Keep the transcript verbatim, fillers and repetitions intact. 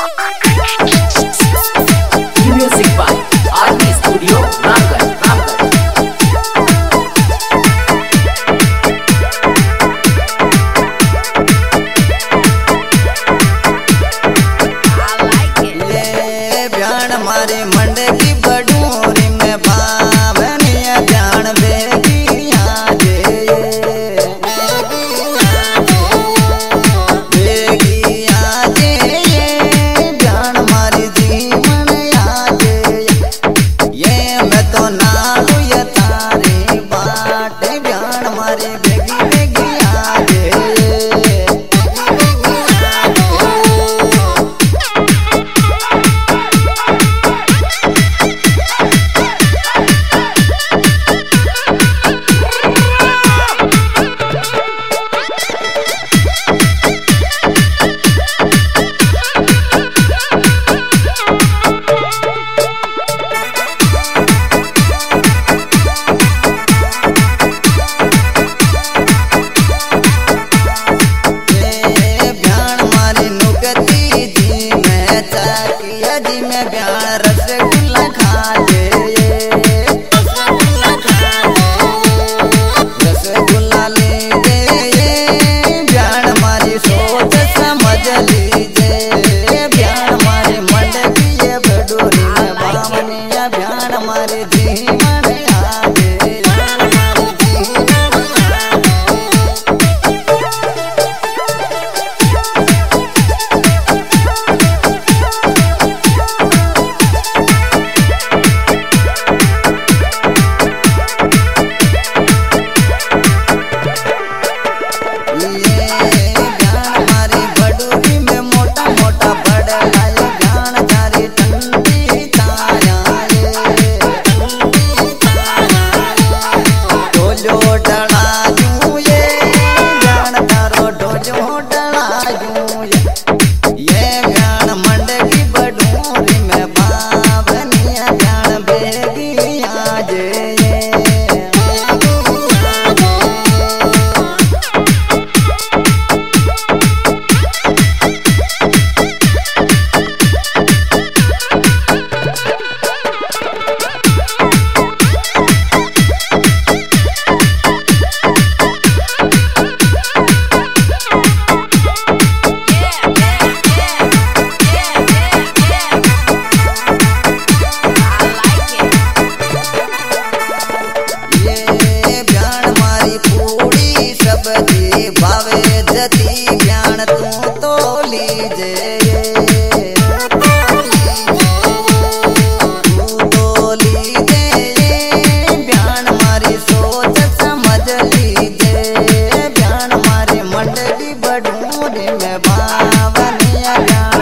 Music by R B Studio, Ramgarh, Ramgarh. ले ब्याण मारे Monday की बडूरी में भावनिया ब्याण बेगी आजे बेगी आजे ये ब्याण मारी जीवन आजे ये मैं तो नालू ये तारी बाटे ब्याण मारी बेगी बेगी आजे जी में ब्याण रसगुल्ला खा ले रसगुल्ला ले दे ब्याण मारी सोच समझ लीजे ब्याण मारी मंडकी ये बडूरी में बावनिया ब्याण मारी जीवन आजे भावे जती ब्याण तू तो लीजे तू तो लीजे ब्याण मारी सोच समझ लीजे ब्याण मारी मंडली बडूरी में भावनिया ब्याण